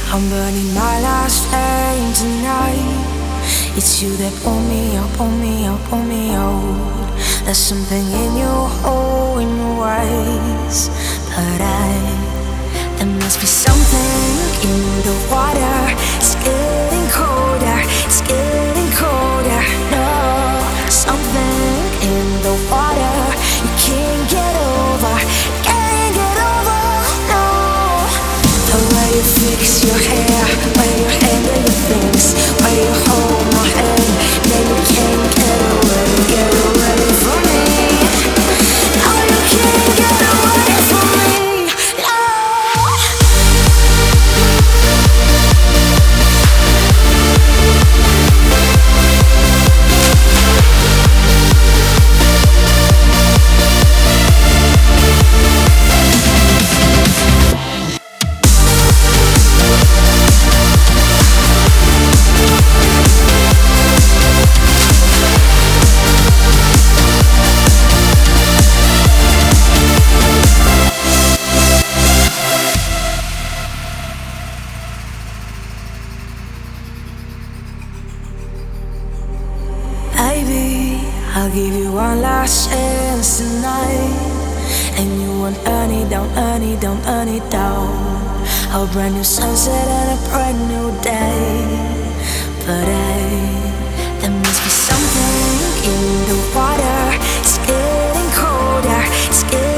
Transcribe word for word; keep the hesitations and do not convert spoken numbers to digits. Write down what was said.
I'm burning my last flame tonight. It's you that pull me out, pull me out, pull me out. There's something in you, oh, in your ways. But I, there must be something in the water. It's getting colder, it's getting colder. No, something in the water you can't get over, can't get over. No, the way you fix your hair, way you handle your things, way you hold my hand, then you can't get away, get away from me. No, you can't get away from me. No. Baby, I'll give you one last chance tonight. And you won't earn it down, earn it down, earn it down. A brand new sunset and a brand new day. But hey, there must be something in the water. It's getting colder, it's getting